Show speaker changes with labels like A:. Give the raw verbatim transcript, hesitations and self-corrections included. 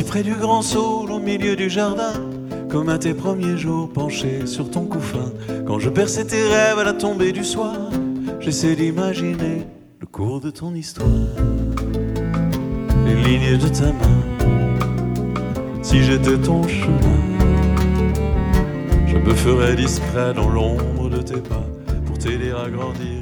A: assis près du grand saule au milieu du jardin, comme à tes premiers jours penché sur ton couffin. Quand je perçais tes rêves à la tombée du soir, j'essaie d'imaginer le cours de ton histoire, les lignes de ta main. Si j'étais ton chemin, je me ferais discret dans l'ombre de tes pas pour t'aider à grandir